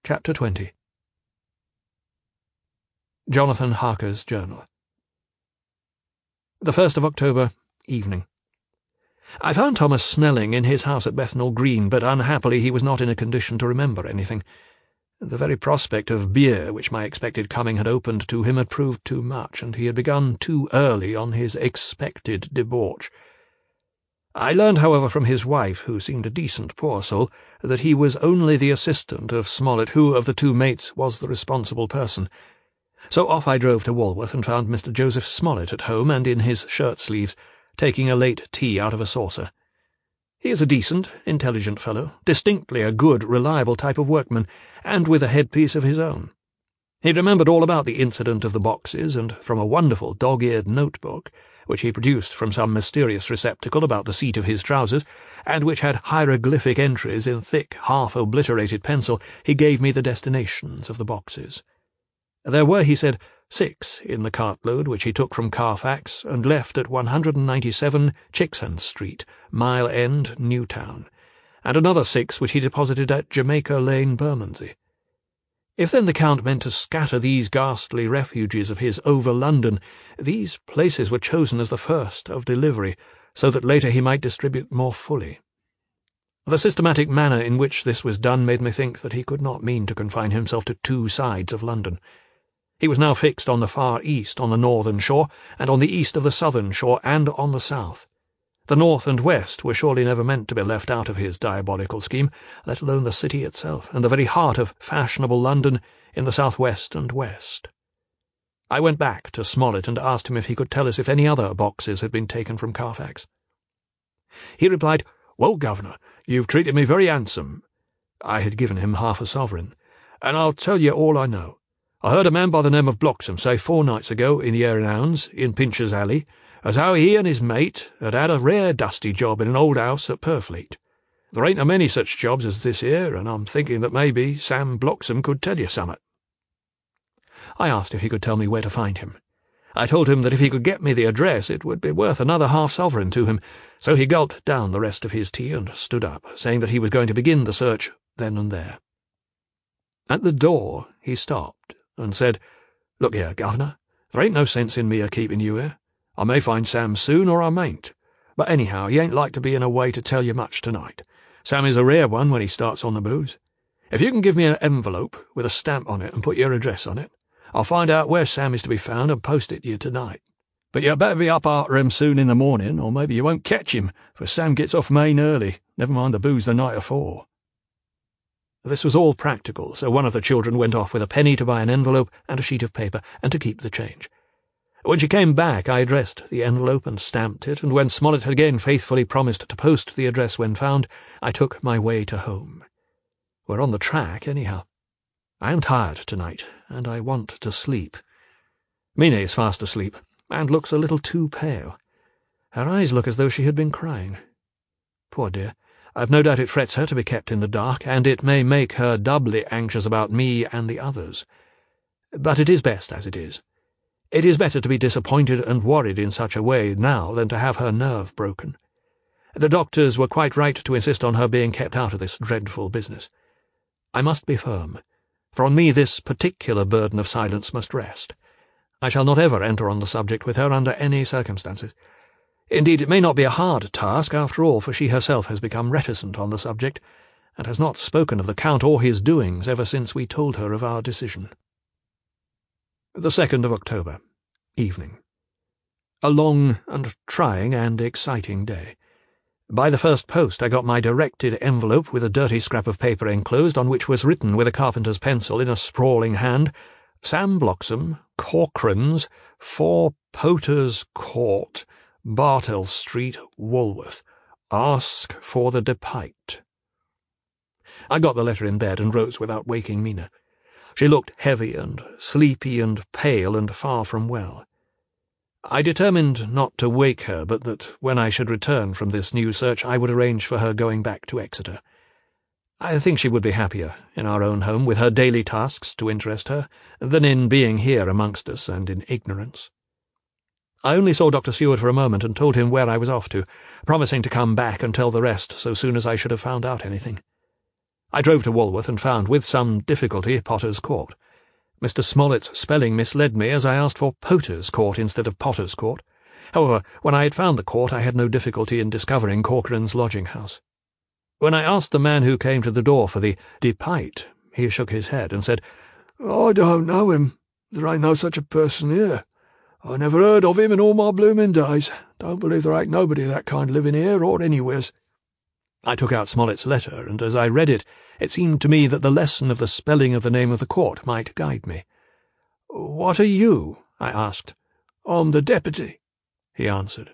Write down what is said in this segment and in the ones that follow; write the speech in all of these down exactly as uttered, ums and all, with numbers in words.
Chapter twenty. Jonathan Harker's Journal. The first of October, evening. I found Thomas Snelling in his house at Bethnal Green, but unhappily he was not in a condition to remember anything. The very prospect of beer which my expected coming had opened to him had proved too much, and he had begun too early on his expected debauch. I learned, however, from his wife, who seemed a decent poor soul, that he was only the assistant of Smollett, who, of the two mates, was the responsible person. So off I drove to Walworth and found Mister Joseph Smollett at home and in his shirt-sleeves, taking a late tea out of a saucer. He is a decent, intelligent fellow, distinctly a good, reliable type of workman, and with a headpiece of his own. He remembered all about the incident of the boxes, and from a wonderful dog-eared notebook, which he produced from some mysterious receptacle about the seat of his trousers, and which had hieroglyphic entries in thick, half-obliterated pencil, he gave me the destinations of the boxes. There were, he said, six in the cartload which he took from Carfax and left at one hundred ninety-seven Chicksand Street, Mile End, Newtown, and another six which he deposited at Jamaica Lane, Bermondsey. If then the Count meant to scatter these ghastly refuges of his over London, these places were chosen as the first of delivery, so that later he might distribute more fully. The systematic manner in which this was done made me think that he could not mean to confine himself to two sides of London. He was now fixed on the far east, on the northern shore, and on the east of the southern shore, and on the south. The north and west were surely never meant to be left out of his diabolical scheme, let alone the city itself, and the very heart of fashionable London in the south-west and west. I went back to Smollett and asked him if he could tell us if any other boxes had been taken from Carfax. He replied, "Well, Governor, you've treated me very handsome." I had given him half a sovereign. "And I'll tell you all I know. I heard a man by the name of Bloxham say four nights ago in the Hare and Hounds, in Pincher's Alley, as how he and his mate had had a rare dusty job in an old house at Purfleet. There ain't a many such jobs as this here, and I'm thinking that maybe Sam Bloxham could tell you summat." I asked if he could tell me where to find him. I told him that if he could get me the address it would be worth another half-sovereign to him, so he gulped down the rest of his tea and stood up, saying that he was going to begin the search then and there. At the door he stopped and said, "Look here, Governor, there ain't no sense in me a-keeping you here. I may find Sam soon, or I mayn't. But anyhow, he ain't like to be in a way to tell you much tonight. Sam is a rare one when he starts on the booze. If you can give me an envelope with a stamp on it and put your address on it, I'll find out where Sam is to be found and post it to you tonight. But you'd better be up arter him soon in the morning, or maybe you won't catch him, for Sam gets off main early, never mind the booze the night afore." This was all practical, so one of the children went off with a penny to buy an envelope and a sheet of paper, and to keep the change. When she came back, I addressed the envelope and stamped it, and when Smollett had again faithfully promised to post the address when found, I took my way to home. We're on the track, anyhow. I am tired tonight, and I want to sleep. Mina is fast asleep, and looks a little too pale. Her eyes look as though she had been crying. Poor dear, I've no doubt it frets her to be kept in the dark, and it may make her doubly anxious about me and the others. But it is best as it is. It is better to be disappointed and worried in such a way now than to have her nerve broken. The doctors were quite right to insist on her being kept out of this dreadful business. I must be firm, for on me this particular burden of silence must rest. I shall not ever enter on the subject with her under any circumstances. Indeed, it may not be a hard task after all, for she herself has become reticent on the subject, and has not spoken of the Count or his doings ever since we told her of our decision. The second of October, evening. A long and trying and exciting day. By the first post I got my directed envelope with a dirty scrap of paper enclosed, on which was written with a carpenter's pencil in a sprawling hand, "Sam Bloxham, Corcoran's, four Poter's Court, Bartell Street, Walworth. Ask for the Depite." I got the letter in bed and rose without waking Mina. She looked heavy and sleepy and pale and far from well. I determined not to wake her, but that when I should return from this new search I would arrange for her going back to Exeter. I think she would be happier in our own home, with her daily tasks to interest her, than in being here amongst us and in ignorance. I only saw Doctor Seward for a moment and told him where I was off to, promising to come back and tell the rest so soon as I should have found out anything. I drove to Walworth and found, with some difficulty, Potter's Court. Mister Smollett's spelling misled me, as I asked for Poter's Court instead of Potter's Court. However, when I had found the court, I had no difficulty in discovering Corcoran's lodging-house. When I asked the man who came to the door for the depite, he shook his head and said, "I don't know him. There ain't no such a person here. I never heard of him in all my bloomin' days. Don't believe there ain't nobody of that kind living here or anywheres." I took out Smollett's letter, and as I read it, it seemed to me that the lesson of the spelling of the name of the court might guide me. "What are you?" I asked. "I'm the deputy," he answered.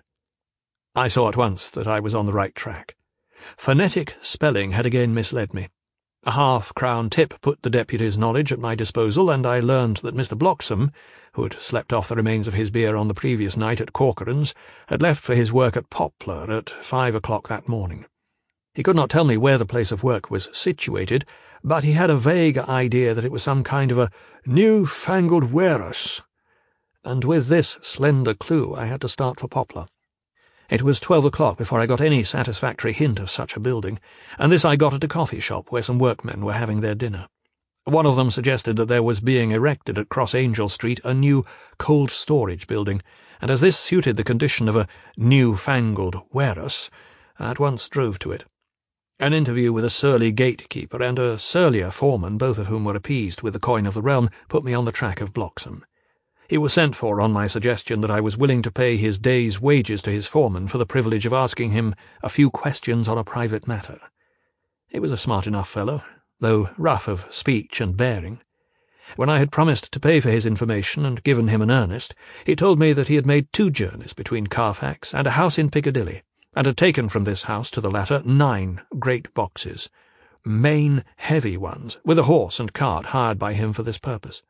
I saw at once that I was on the right track. Phonetic spelling had again misled me. A half-crown tip put the deputy's knowledge at my disposal, and I learned that Mister Bloxham, who had slept off the remains of his beer on the previous night at Corcoran's, had left for his work at Poplar at five o'clock that morning. He could not tell me where the place of work was situated, but he had a vague idea that it was some kind of a new-fangled warehouse, and with this slender clue I had to start for Poplar. It was twelve o'clock before I got any satisfactory hint of such a building, and this I got at a coffee shop where some workmen were having their dinner. One of them suggested that there was being erected at Cross Angel Street a new cold storage building, and as this suited the condition of a new-fangled warehouse, I at once drove to it. An interview with a surly gatekeeper and a surlier foreman, both of whom were appeased with the coin of the realm, put me on the track of Bloxham. He was sent for on my suggestion that I was willing to pay his day's wages to his foreman for the privilege of asking him a few questions on a private matter. He was a smart enough fellow, though rough of speech and bearing. When I had promised to pay for his information and given him an earnest, he told me that he had made two journeys between Carfax and a house in Piccadilly, and had taken from this house to the latter nine great boxes, main heavy ones, with a horse and cart hired by him for this purpose.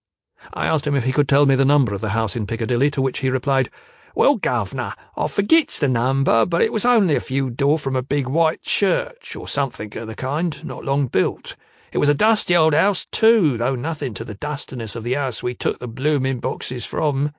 I asked him if he could tell me the number of the house in Piccadilly, to which he replied, "Well, governor, I forgets the number, but it was only a few door from a big white church, or something of the kind, not long built. It was a dusty old house, too, though nothing to the dustiness of the house we took the bloomin' boxes from."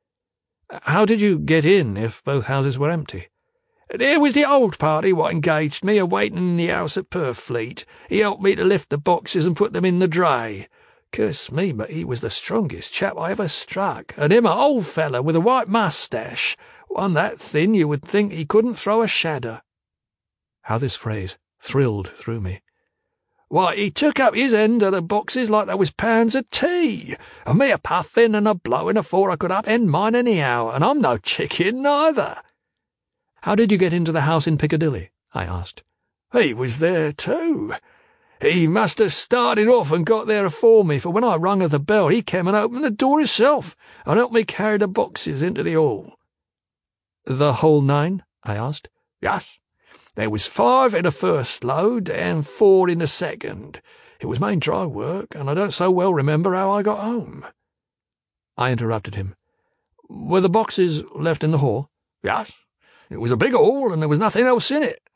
"How did you get in, if both houses were empty?" "There was the old party what engaged me a-waiting in the house at Purfleet. He helped me to lift the boxes and put them in the dray. Curse me, but he was the strongest chap I ever struck, and him a old feller with a white moustache, one that thin you would think he couldn't throw a shadder." How this phrase thrilled through me. "Why, he took up his end of the boxes like there was pounds of tea, and me a puffin' and a blowin' afore I could up-end mine anyhow, and I'm no chicken neither." "How did you get into the house in Piccadilly?" I asked. "He was there too. He must have started off and got there afore me, for when I rung of the bell he came and opened the door himself, and helped me carry the boxes into the hall." "The whole nine?" I asked. "Yes. There was five in the first load, and four in the second. It was main dry work, and I don't so well remember how I got home." I interrupted him. "Were the boxes left in the hall?" "Yes. It was a big hall, and there was nothing else in it."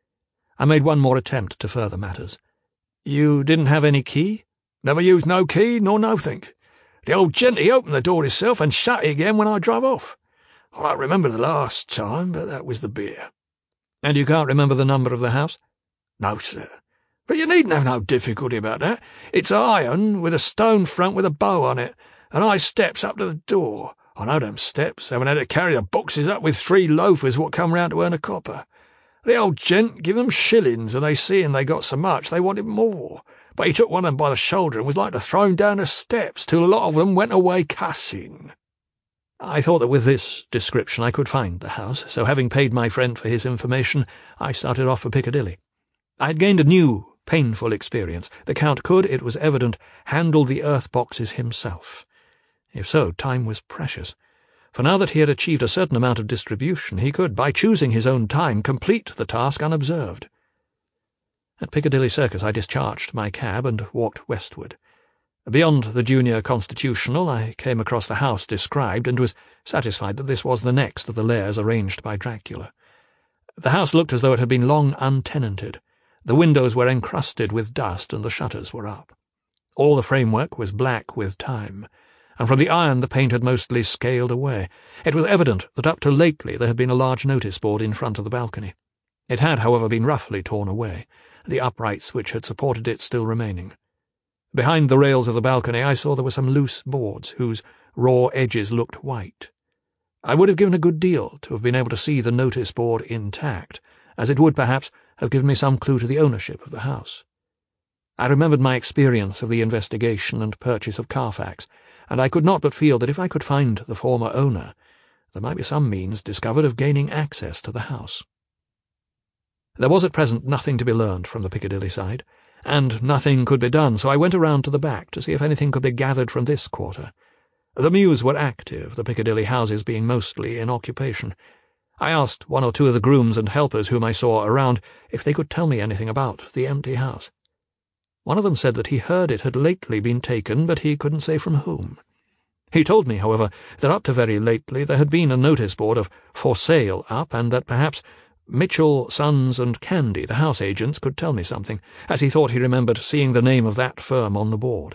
I made one more attempt to further matters. "You didn't have any key?" "Never used no key nor nothink. The old gent he opened the door himself and shut it again when I drove off. I don't remember the last time, but that was the beer." "And you can't remember the number of the house?" "No, sir. But you needn't have no difficulty about that. It's iron, with a stone front with a bow on it, and high steps up to the door. I know them steps, having had to carry the boxes up with three loafers what come round to earn a copper. The old gent give them shillings, and they seeing they got so much they wanted more. But he took one of them by the shoulder and was like to throw him down the steps, till a lot of them went away cussing." I thought that with this description I could find the house, so having paid my friend for his information, I started off for Piccadilly. I had gained a new, painful experience. The Count could, it was evident, handle the earth boxes himself. If so, time was precious. For now that he had achieved a certain amount of distribution, he could, by choosing his own time, complete the task unobserved. At Piccadilly Circus I discharged my cab and walked westward. Beyond the Junior Constitutional I came across the house described, and was satisfied that this was the next of the lairs arranged by Dracula. The house looked as though it had been long untenanted. The windows were encrusted with dust, and the shutters were up. All the framework was black with time, and from the iron the paint had mostly scaled away. It was evident that up to lately there had been a large notice board in front of the balcony. It had, however, been roughly torn away, the uprights which had supported it still remaining. Behind the rails of the balcony I saw there were some loose boards, whose raw edges looked white. I would have given a good deal to have been able to see the notice board intact, as it would, perhaps, have given me some clue to the ownership of the house. I remembered my experience of the investigation and purchase of Carfax, and I could not but feel that if I could find the former owner, there might be some means discovered of gaining access to the house. There was at present nothing to be learned from the Piccadilly side, and nothing could be done, so I went around to the back to see if anything could be gathered from this quarter. The mews were active, the Piccadilly houses being mostly in occupation. I asked one or two of the grooms and helpers whom I saw around if they could tell me anything about the empty house. One of them said that he heard it had lately been taken, but he couldn't say from whom. He told me, however, that up to very lately there had been a notice board of "For Sale" up, and that perhaps Mitchell, Sons and Candy, the house agents, could tell me something, as he thought he remembered seeing the name of that firm on the board.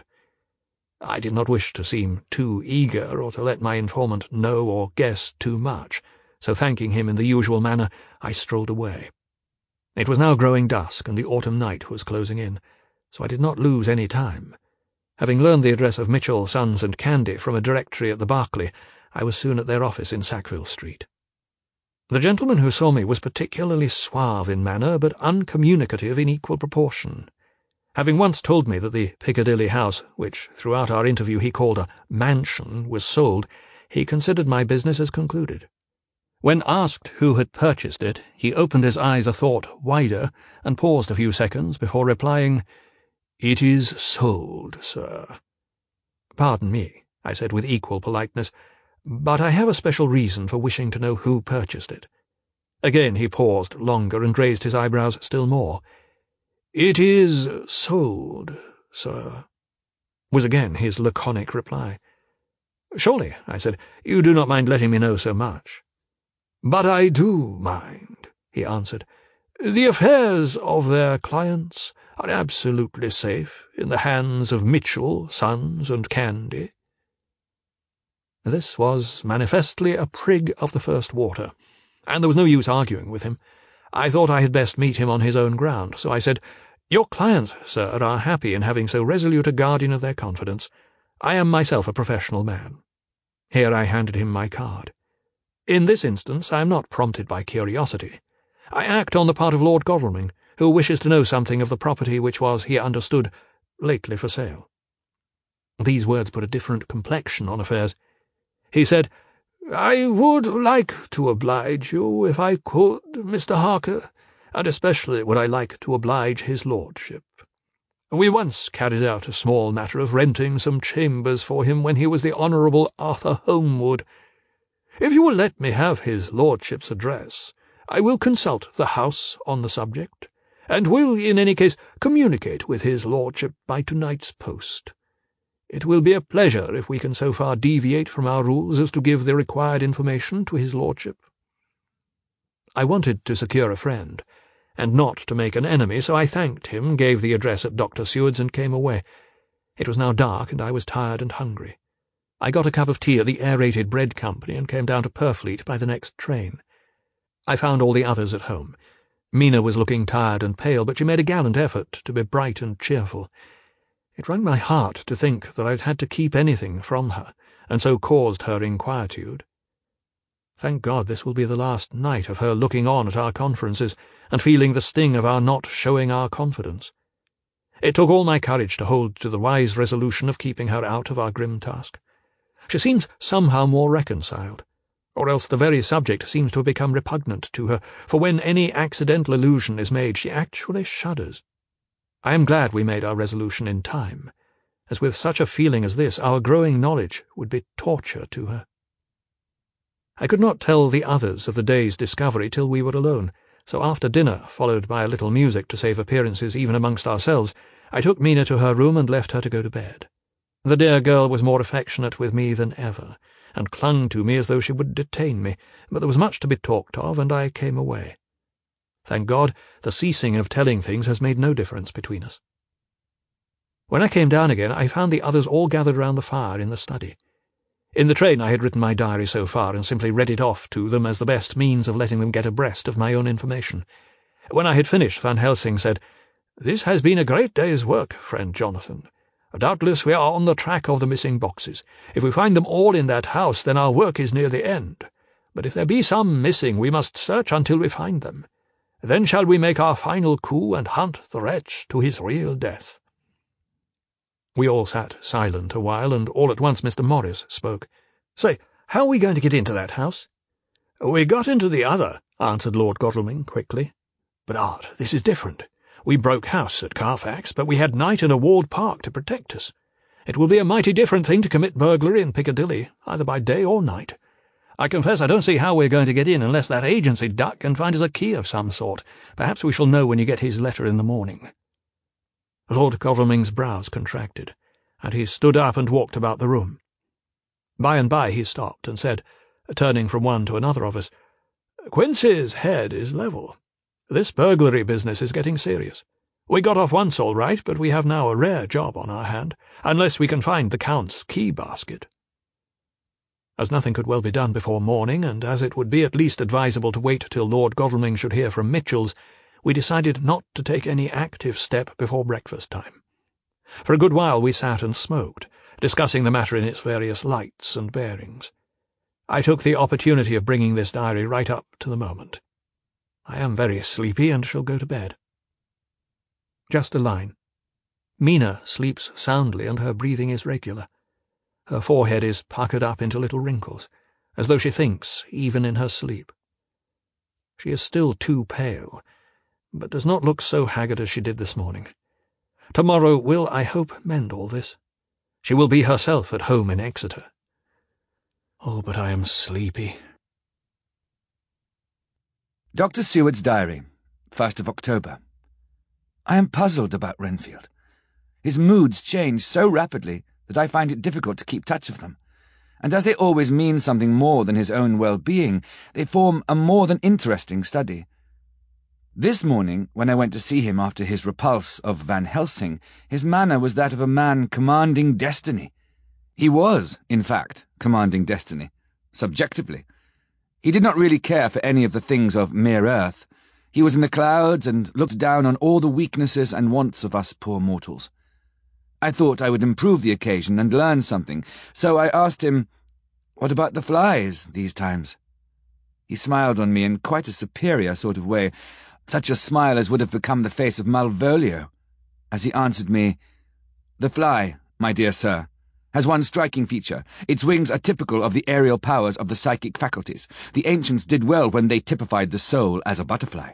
I did not wish to seem too eager or to let my informant know or guess too much, so thanking him in the usual manner, I strolled away. It was now growing dusk, and the autumn night was closing in, so I did not lose any time. Having learned the address of Mitchell, Sons and Candy from a directory at the Berkeley, I was soon at their office in Sackville Street. The gentleman who saw me was particularly suave in manner, but uncommunicative in equal proportion. Having once told me that the Piccadilly house, which throughout our interview he called a mansion, was sold, he considered my business as concluded. When asked who had purchased it, he opened his eyes a thought wider, and paused a few seconds before replying, "It is sold, sir." "Pardon me," I said with equal politeness, "but I have a special reason for wishing to know who purchased it." Again he paused longer and raised his eyebrows still more. "It is sold, sir," was again his laconic reply. "Surely," I said, "you do not mind letting me know so much." "But I do mind," he answered. "The affairs of their clients are absolutely safe in the hands of Mitchell, Sons and Candy." This was manifestly a prig of the first water, and there was no use arguing with him. I thought I had best meet him on his own ground, so I said, "Your clients, sir, are happy in having so resolute a guardian of their confidence. I am myself a professional man." Here I handed him my card. "In this instance I am not prompted by curiosity. I act on the part of Lord Godalming, who wishes to know something of the property which was, he understood, lately for sale." These words put a different complexion on affairs. He said, "I would like to oblige you, if I could, Mister Harker, and especially would I like to oblige his lordship. We once carried out a small matter of renting some chambers for him when he was the Honourable Arthur Holmwood. If you will let me have his lordship's address, I will consult the house on the subject, and will, in any case, communicate with his lordship by to-night's post. It will be a pleasure if we can so far deviate from our rules as to give the required information to his lordship." I wanted to secure a friend, and not to make an enemy, so I thanked him, gave the address at Doctor Seward's, and came away. It was now dark, and I was tired and hungry. I got a cup of tea at the Aerated Bread Company and came down to Purfleet by the next train. I found all the others at home. Mina was looking tired and pale, but she made a gallant effort to be bright and cheerful. It wrung my heart to think that I had had to keep anything from her, and so caused her inquietude. Thank God this will be the last night of her looking on at our conferences, and feeling the sting of our not showing our confidence. It took all my courage to hold to the wise resolution of keeping her out of our grim task. She seems somehow more reconciled, or else the very subject seems to have become repugnant to her, for when any accidental allusion is made she actually shudders. I am glad we made our resolution in time, as with such a feeling as this our growing knowledge would be torture to her. I could not tell the others of the day's discovery till we were alone, so after dinner, followed by a little music to save appearances even amongst ourselves, I took Mina to her room and left her to go to bed. The dear girl was more affectionate with me than ever, and clung to me as though she would detain me, but there was much to be talked of, and I came away. Thank God, the ceasing of telling things has made no difference between us. When I came down again, I found the others all gathered round the fire in the study. In the train I had written my diary so far, and simply read it off to them as the best means of letting them get abreast of my own information. When I had finished, Van Helsing said, "This has been a great day's work, friend Jonathan. Doubtless we are on the track of the missing boxes. If we find them all in that house, then our work is near the end. But if there be some missing, we must search until we find them. Then shall we make our final coup and hunt the wretch to his real death." We all sat silent a while, and all at once Mister Morris spoke. "Say, how are we going to get into that house?" "We got into the other," answered Lord Godalming quickly. "But, Art, this is different. We broke house at Carfax, but we had night and a walled park to protect us. It will be a mighty different thing to commit burglary in Piccadilly, either by day or night. I confess I don't see how we're going to get in unless that agency duck can find us a key of some sort. Perhaps we shall know when you get his letter in the morning." Lord Godalming's brows contracted, and he stood up and walked about the room. By and by he stopped and said, turning from one to another of us, "Quincy's head is level. This burglary business is getting serious. We got off once all right, but we have now a rare job on our hand, unless we can find the Count's key basket." As nothing could well be done before morning, and as it would be at least advisable to wait till Lord Godalming should hear from Mitchell's, we decided not to take any active step before breakfast time. For a good while we sat and smoked, discussing the matter in its various lights and bearings. I took the opportunity of bringing this diary right up to the moment. I am very sleepy and shall go to bed. Just a line. Mina sleeps soundly and her breathing is regular. Her forehead is puckered up into little wrinkles, as though she thinks even in her sleep. She is still too pale, but does not look so haggard as she did this morning. Tomorrow will, I hope, mend all this. She will be herself at home in Exeter. Oh, but I am sleepy. Doctor Seward's Diary, first of October. I am puzzled about Renfield. His moods change so rapidly that I find it difficult to keep touch of them, and as they always mean something more than his own well-being, they form a more than interesting study. This morning, when I went to see him after his repulse of Van Helsing, his manner was that of a man commanding destiny. He was, in fact, commanding destiny, subjectively. He did not really care for any of the things of mere earth. He was in the clouds and looked down on all the weaknesses and wants of us poor mortals. I thought I would improve the occasion and learn something, so I asked him, "What about the flies these times?" He smiled on me in quite a superior sort of way, such a smile as would have become the face of Malvolio, as he answered me, "The fly, my dear sir, has one striking feature. Its wings are typical of the aerial powers of the psychic faculties. The ancients did well when they typified the soul as a butterfly."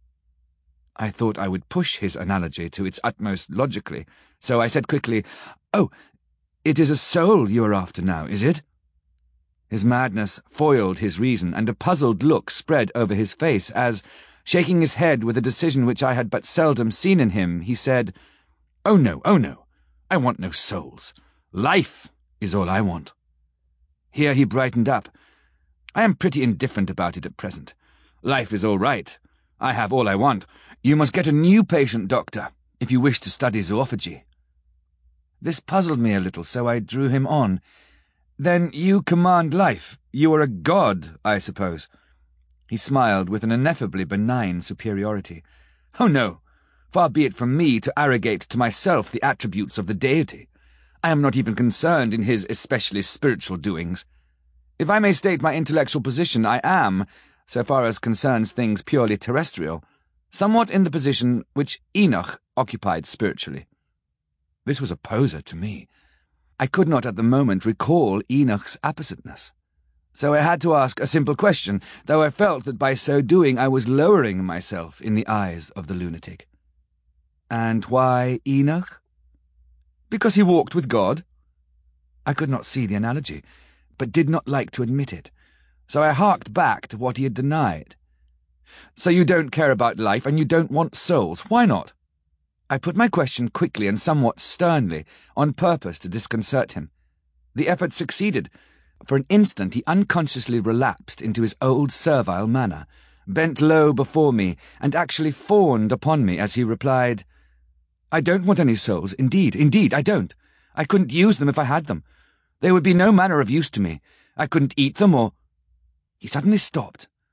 I thought I would push his analogy to its utmost logically, so I said quickly, "Oh, it is a soul you are after now, is it?" His madness foiled his reason, and a puzzled look spread over his face as, shaking his head with a decision which I had but seldom seen in him, he said, "Oh no, oh no, I want no souls. Life is all I want." Here he brightened up. "I am pretty indifferent about it at present. Life is all right. I have all I want. You must get a new patient, doctor, if you wish to study zoophagy." This puzzled me a little, so I drew him on. "Then you command life. You are a god, I suppose." He smiled with an ineffably benign superiority. "Oh no, far be it from me to arrogate to myself the attributes of the deity. I am not even concerned in his especially spiritual doings. If I may state my intellectual position, I am, so far as concerns things purely terrestrial, somewhat in the position which Enoch occupied spiritually." This was a poser to me. I could not at the moment recall Enoch's appositeness. So I had to ask a simple question, though I felt that by so doing I was lowering myself in the eyes of the lunatic. "And why Enoch?" "Because he walked with God." I could not see the analogy, but did not like to admit it, so I harked back to what he had denied. "So you don't care about life, and you don't want souls. Why not?" I put my question quickly and somewhat sternly, on purpose to disconcert him. The effort succeeded. For an instant he unconsciously relapsed into his old servile manner, bent low before me, and actually fawned upon me as he replied, "I don't want any souls, indeed, indeed, I don't. I couldn't use them if I had them. They would be no manner of use to me. I couldn't eat them or—" He suddenly stopped,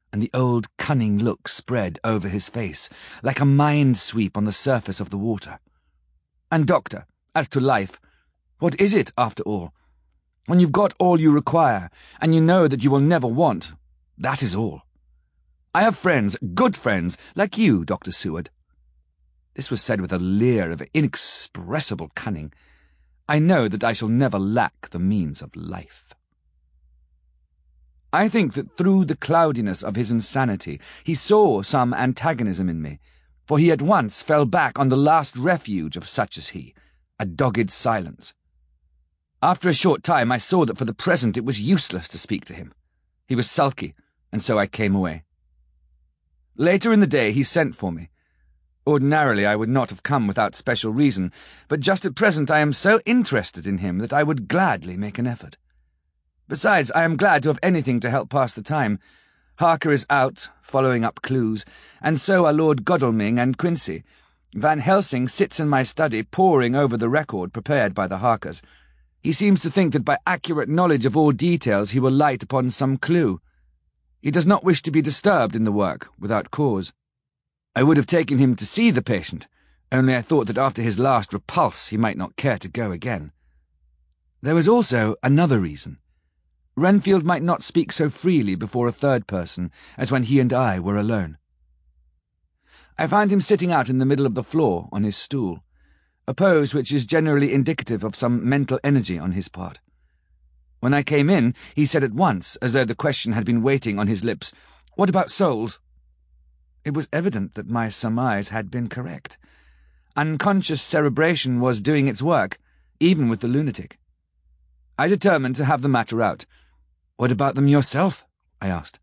and the old cunning look spread over his face, like a mind sweep on the surface of the water. "And, Doctor, as to life, what is it, after all? When you've got all you require, and you know that you will never want, that is all. I have friends, good friends, like you, Doctor Seward." This was said with a leer of inexpressible cunning. "I know that I shall never lack the means of life." I think that through the cloudiness of his insanity he saw some antagonism in me, for he at once fell back on the last refuge of such as he, a dogged silence. After a short time I saw that for the present it was useless to speak to him. He was sulky, and so I came away. Later in the day he sent for me. Ordinarily I would not have come without special reason, but just at present I am so interested in him that I would gladly make an effort. Besides, I am glad to have anything to help pass the time. Harker is out, following up clues, and so are Lord Godalming and Quincy. Van Helsing sits in my study poring over the record prepared by the Harkers. He seems to think that by accurate knowledge of all details he will light upon some clue. He does not wish to be disturbed in the work without cause. I would have taken him to see the patient, only I thought that after his last repulse he might not care to go again. There was also another reason. Renfield might not speak so freely before a third person as when he and I were alone. I found him sitting out in the middle of the floor on his stool, a pose which is generally indicative of some mental energy on his part. When I came in, he said at once, as though the question had been waiting on his lips, "What about souls?" It was evident that my surmise had been correct. Unconscious cerebration was doing its work, even with the lunatic. I determined to have the matter out. "What about them yourself?" I asked.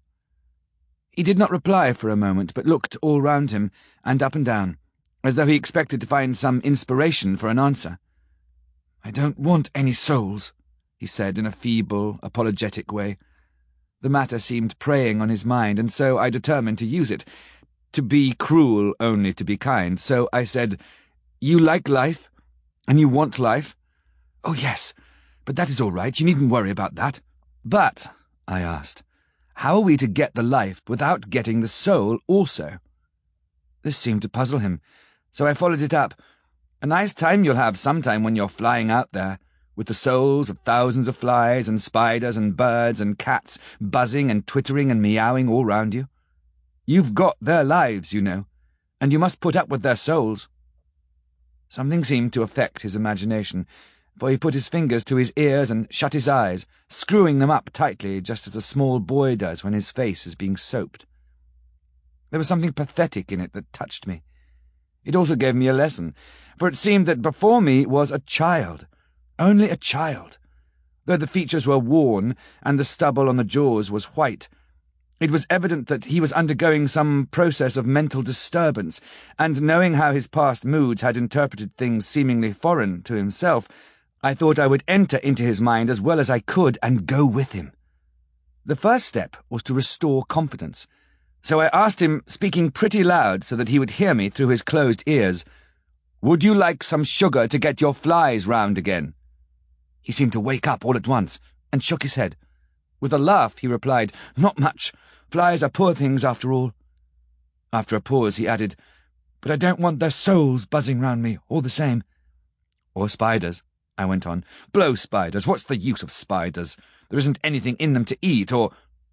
He did not reply for a moment, but looked all round him, and up and down, as though he expected to find some inspiration for an answer. "I don't want any souls," he said in a feeble, apologetic way. The matter seemed preying on his mind, and so I determined to use it. To be cruel only to be kind, so I said, "You like life? And you want life?" "Oh, yes, but that is all right. You needn't worry about that." "But," I asked, "how are we to get the life without getting the soul also?" This seemed to puzzle him, so I followed it up. "A nice time you'll have sometime when you're flying out there, with the souls of thousands of flies and spiders and birds and cats buzzing and twittering and meowing all round you. You've got their lives, you know, and you must put up with their souls." Something seemed to affect his imagination, for he put his fingers to his ears and shut his eyes, screwing them up tightly just as a small boy does when his face is being soaped. There was something pathetic in it that touched me. It also gave me a lesson, for it seemed that before me was a child, only a child. Though the features were worn and the stubble on the jaws was white, it was evident that he was undergoing some process of mental disturbance, and knowing how his past moods had interpreted things seemingly foreign to himself, I thought I would enter into his mind as well as I could and go with him. The first step was to restore confidence, so I asked him, speaking pretty loud so that he would hear me through his closed ears, "Would you like some sugar to get your flies round again?" He seemed to wake up all at once, and shook his head. With a laugh he replied, "Not much. Flies are poor things after all." After a pause he added, "But I don't want their souls buzzing round me, all the same." "Or spiders," I went on. "Blow spiders. What's the use of spiders? There isn't anything in them to eat, or—"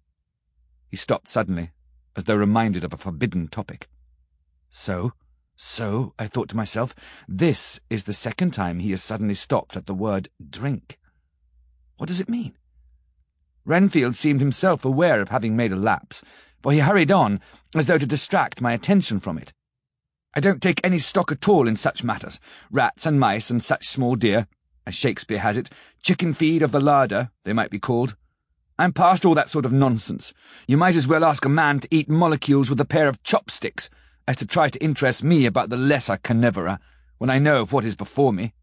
He stopped suddenly, as though reminded of a forbidden topic. So, so, I thought to myself, this is the second time he has suddenly stopped at the word drink. What does it mean? Renfield seemed himself aware of having made a lapse, for he hurried on, as though to distract my attention from it. "I don't take any stock at all in such matters. Rats and mice and such small deer, as Shakespeare has it, chicken feed of the larder, they might be called. I'm past all that sort of nonsense. You might as well ask a man to eat molecules with a pair of chopsticks as to try to interest me about the lesser carnivora, when I know of what is before me."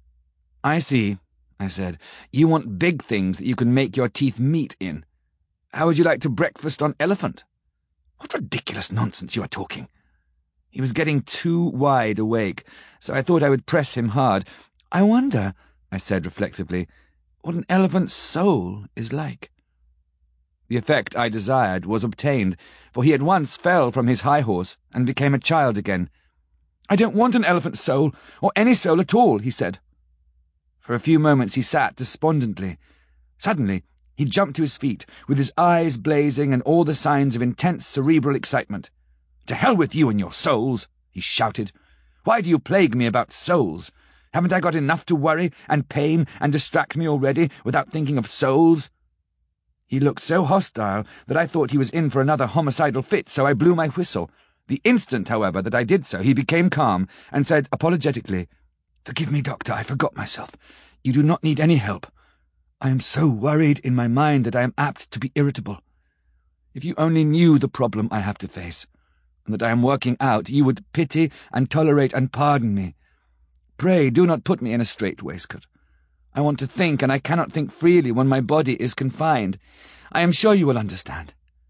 "I see," I said. "You want big things that you can make your teeth meet in. How would you like to breakfast on elephant?" "What ridiculous nonsense you are talking." He was getting too wide awake, so I thought I would press him hard. "I wonder," I said reflectively, "what an elephant's soul is like." The effect I desired was obtained, for he at once fell from his high horse and became a child again. "I don't want an elephant's soul, or any soul at all," he said. For a few moments he sat despondently. Suddenly he jumped to his feet, with his eyes blazing and all the signs of intense cerebral excitement. "To hell with you and your souls," he shouted. "Why do you plague me about souls? Haven't I got enough to worry and pain and distract me already without thinking of souls?" He looked so hostile that I thought he was in for another homicidal fit, so I blew my whistle. The instant, however, that I did so, he became calm and said apologetically, "Forgive me, Doctor, I forgot myself. You do not need any help. I am so worried in my mind that I am apt to be irritable. If you only knew the problem I have to face, and that I am working out, you would pity and tolerate and pardon me. Pray do not put me in a strait waistcoat. I want to think, and I cannot think freely when my body is confined. I am sure you will understand."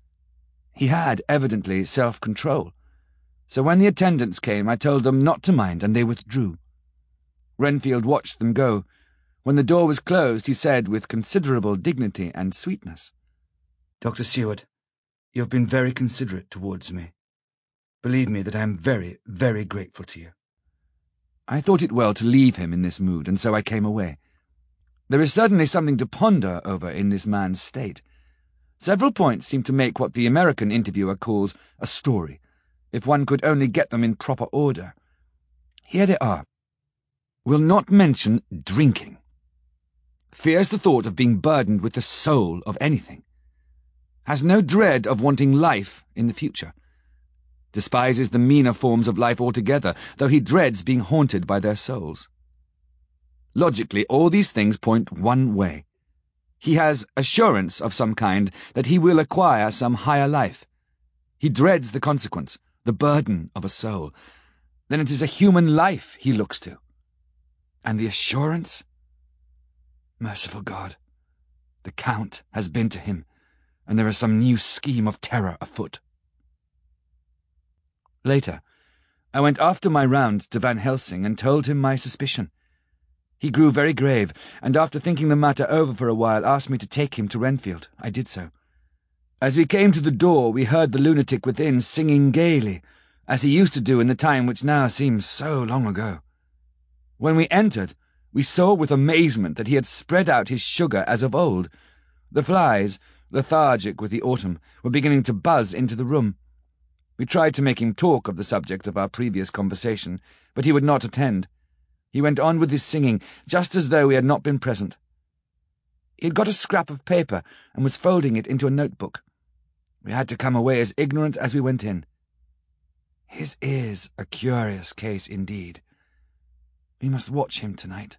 He had, evidently, self-control, so when the attendants came I told them not to mind, and they withdrew. Renfield watched them go. When the door was closed, he said with considerable dignity and sweetness, "Doctor Seward, you have been very considerate towards me. Believe me that I am very, very grateful to you." I thought it well to leave him in this mood, and so I came away. There is certainly something to ponder over in this man's state. Several points seem to make what the American interviewer calls a story, if one could only get them in proper order. Here they are. Will not mention drinking. Fears the thought of being burdened with the soul of anything. Has no dread of wanting life in the future. Despises the meaner forms of life altogether, though he dreads being haunted by their souls. Logically, all these things point one way. He has assurance of some kind that he will acquire some higher life. He dreads the consequence, the burden of a soul. Then it is a human life he looks to. And the assurance? Merciful God, the Count has been to him, and there is some new scheme of terror afoot. Later, I went after my round to Van Helsing and told him my suspicion. He grew very grave, and after thinking the matter over for a while asked me to take him to Renfield. I did so. As we came to the door, we heard the lunatic within singing gaily, as he used to do in the time which now seems so long ago. When we entered, we saw with amazement that he had spread out his sugar as of old. The flies, lethargic with the autumn, were beginning to buzz into the room. We tried to make him talk of the subject of our previous conversation, but he would not attend. He went on with his singing, just as though he had not been present. He had got a scrap of paper and was folding it into a notebook. We had to come away as ignorant as we went in. His is a curious case indeed. We must watch him tonight.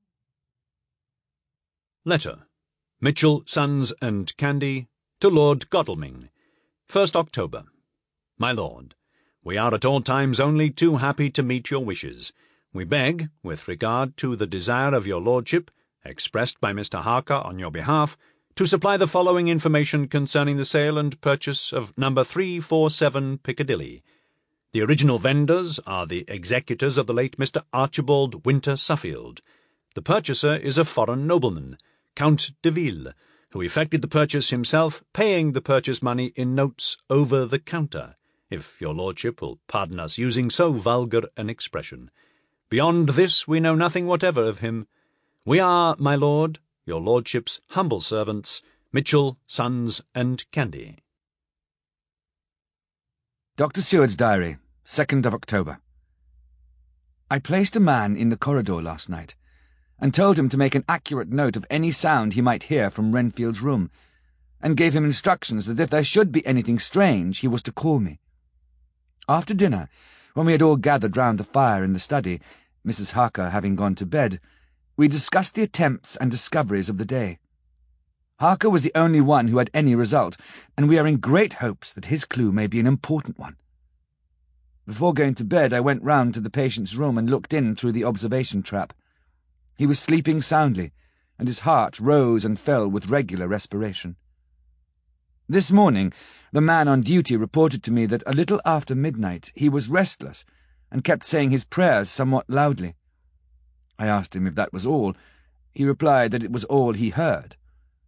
Letter. Mitchell, Sons and Candy, to Lord Godalming. First October. My Lord, we are at all times only too happy to meet your wishes. We beg, with regard to the desire of your Lordship, expressed by Mister Harker on your behalf, to supply the following information concerning the sale and purchase of number three forty-seven Piccadilly. The original vendors are the executors of the late Mister Archibald Winter Suffield. The purchaser is a foreign nobleman, Count de Ville, who effected the purchase himself, paying the purchase money in notes over the counter, if your Lordship will pardon us using so vulgar an expression. Beyond this we know nothing whatever of him. We are, my lord, your Lordship's humble servants, Mitchell, Sons and Candy. Doctor Seward's Diary, second of October. I placed a man in the corridor last night, and told him to make an accurate note of any sound he might hear from Renfield's room, and gave him instructions that if there should be anything strange he was to call me. After dinner, when we had all gathered round the fire in the study, Missus Harker having gone to bed, we discussed the attempts and discoveries of the day. Harker was the only one who had any result, and we are in great hopes that his clue may be an important one. Before going to bed, I went round to the patient's room and looked in through the observation trap. He was sleeping soundly, and his heart rose and fell with regular respiration. This morning, the man on duty reported to me that a little after midnight he was restless and kept saying his prayers somewhat loudly. I asked him if that was all. He replied that it was all he heard.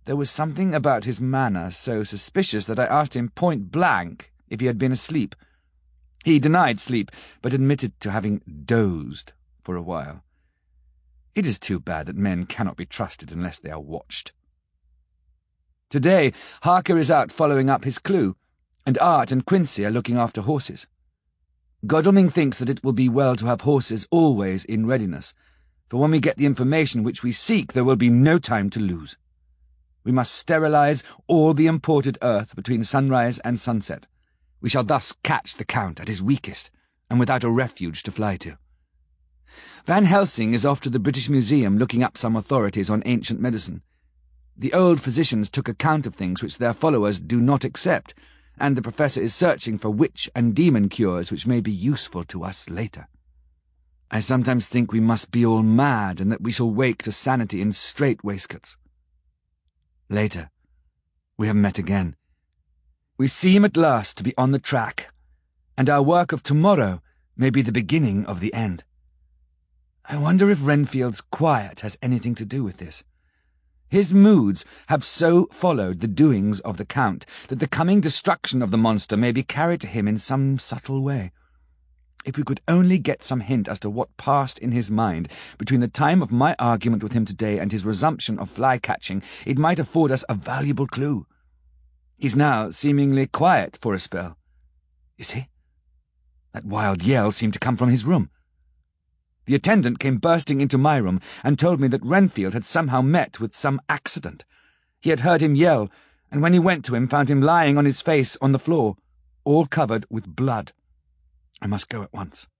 There was something about his manner so suspicious that I asked him point blank if he had been asleep. He denied sleep, but admitted to having dozed for a while. It is too bad that men cannot be trusted unless they are watched. Today, Harker is out following up his clue, and Art and Quincy are looking after horses. Godalming thinks that it will be well to have horses always in readiness, for when we get the information which we seek, there will be no time to lose. We must sterilize all the imported earth between sunrise and sunset. We shall thus catch the Count at his weakest, and without a refuge to fly to. Van Helsing is off to the British Museum looking up some authorities on ancient medicine. The old physicians took account of things which their followers do not accept, and the professor is searching for witch and demon cures which may be useful to us later. I sometimes think we must be all mad, and that we shall wake to sanity in strait waistcoats. Later, we have met again. We seem at last to be on the track, and our work of tomorrow may be the beginning of the end. I wonder if Renfield's quiet has anything to do with this. His moods have so followed the doings of the Count that the coming destruction of the monster may be carried to him in some subtle way. If we could only get some hint as to what passed in his mind between the time of my argument with him today and his resumption of fly-catching, it might afford us a valuable clue. He's now seemingly quiet for a spell. Is he? That wild yell seemed to come from his room. The attendant came bursting into my room and told me that Renfield had somehow met with some accident. He had heard him yell, and when he went to him found him lying on his face on the floor, all covered with blood. I must go at once.